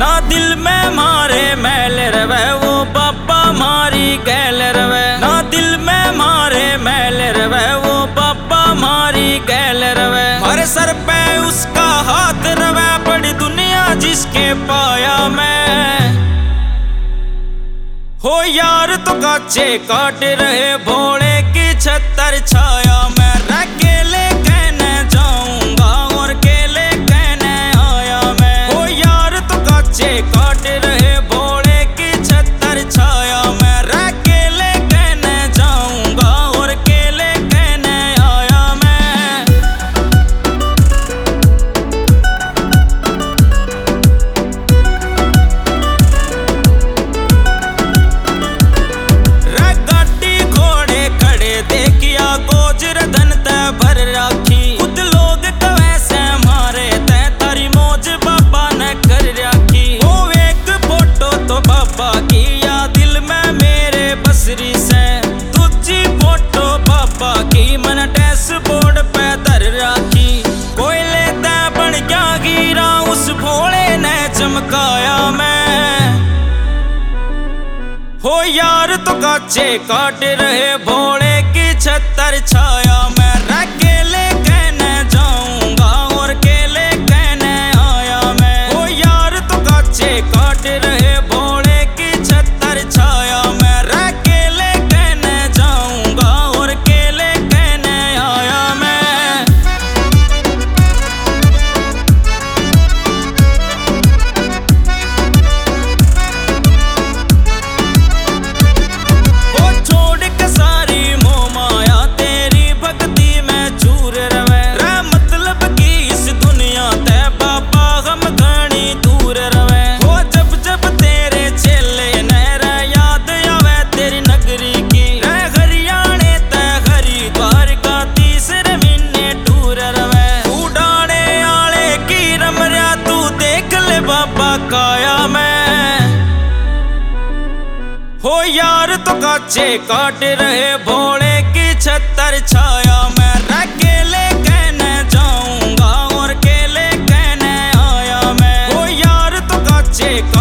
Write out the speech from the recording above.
ना दिल में मारे मैल रवे वो बाबा मारी गैल रवे। ना दिल में मारे मैल रवे वो बाबा मारी गैल रवे। हमारे सर पे उसका हाथ रवे बड़ी दुनिया जिसके पाया मैं। हो यार तो काचे काट रहे भोले की छतर छाया मैं। अकेले कहने जाऊंगा और केले कहने आया मैं। हो यार तो काचे काट रहे भोले की छतर छाया मैं। अकेले कहने जाऊंगा और केले कहने आया मैं। गाड़ी घोड़े खड़े देखिया गोजर धन तय भर राखी। खुद लोग कवे से मारे तय तारी मौज बाबा ने कर राखी। वो एक फोटो तो बाबा की या दिल में मेरे बसरी से। दूजी फोटो बाबा की मन डैशबोर्ड पे धर राखी। कोयले तय बन गया गिरा उस भोले ने चमकाया मैं। हो यार तो काचे काट रहे भोले की छतर छाया मैं। अकेले कहने जाऊंगा और केले कहने आया मैं। हो यार तो काचे काट रहे भोले की छतर छाया मैं। अकेले कहने जाऊंगा और केले कहने आया मैं। छोड़ के सारी मोह माया तेरी भक्ति में चूर रवे। मतलब की इस दुनिया ते बाबा हम घनी दूर रवे। हो जब जब तेरे चेले नहरा याद आवे तेरी नगरी की। हरियाणे ते हरिद्वार का तीसरे महीने टूर रवे। उड़ाने आले की रमरा तू देख ले बाबा काया मैं। हो यार तो काचे काट रहे भोले की छतर छाया मैं। अकेले कहने जाऊंगा और केले कहने आया मैं। हो यार तो काचे